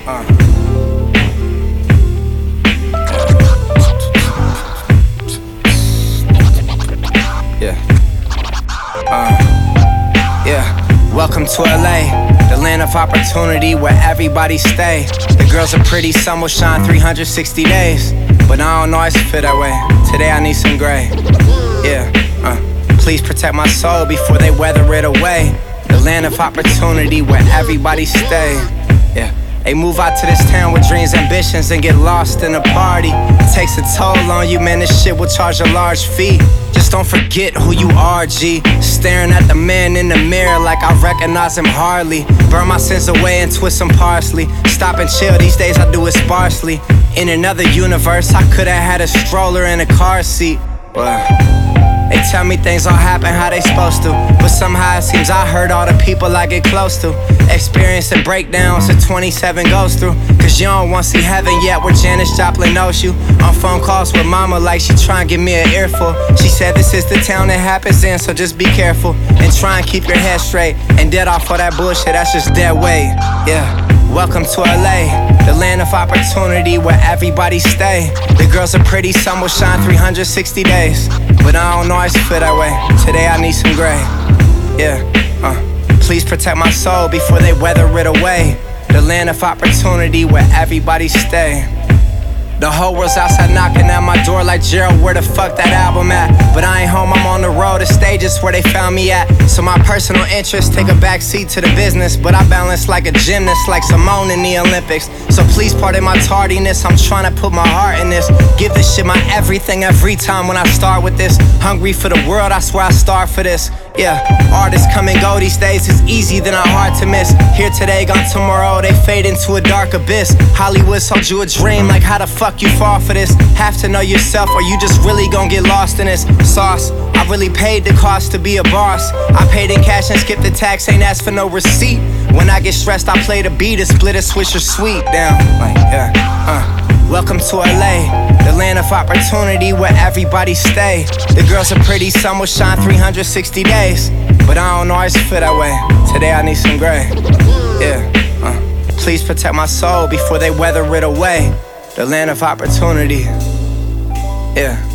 Welcome to LA, the land of opportunity where everybody stay. The girls are pretty, sun will shine 360 days. But I don't always feel that way. Today I need some gray. Please protect my soul before they weather it away. The land of opportunity where everybody stay. They move out to this town with dreams, ambitions, and get lost in a party. It takes a toll on you, man, this shit will charge a large fee. Just don't forget who you are, G. Staring at the man in the mirror like I recognize him hardly. Burn my sins away and twist some parsley. Stop and chill, these days I do it sparsely. In another universe, I could've had a stroller in a car seat. They tell me things don't happen how they supposed to, but somehow it seems I hurt all the people I get close to. Experiencing breakdowns that 27 goes through. Cause you don't wanna see heaven yet where Janis Joplin knows you. On phone calls with mama like she trying to give me an earful. She said this is the town that happens in, so just be careful. And try and keep your head straight. And dead off all that bullshit, that's just dead weight. Welcome to LA, the land of opportunity where everybody stay. The girls are pretty, sun will shine 360 days. But I don't always feel that way. Today I need some gray. Please protect my soul before they weather it away. The land of opportunity where everybody stay. The whole world's outside knocking at my door like Gerald, where the fuck that album at? But I ain't home, I'm on the road, the stages where they found me at. So my personal interests take a backseat to the business. But I balance like a gymnast, like Simone in the Olympics. So please pardon my tardiness, I'm trying to put my heart in this. Give this shit my everything every time when I start with this. Hungry for the world, I swear I starve for this. Artists come and go these days, it's easy, they're not hard to miss. Here today, gone tomorrow, they fade into a dark abyss. Hollywood sold you a dream, like how the fuck you fall for this? Have to know yourself or you just really gon' get lost in this sauce. I really paid the cost to be a boss. I paid in cash and skipped the tax, ain't asked for no receipt. When I get stressed, I play the beat, a split, a switch, or sweet. Welcome to LA, the land of opportunity where everybody stay. The girls are pretty, sun will shine 360 days. But I don't always feel that way. Today I need some gray. Please protect my soul before they weather it away. The land of opportunity.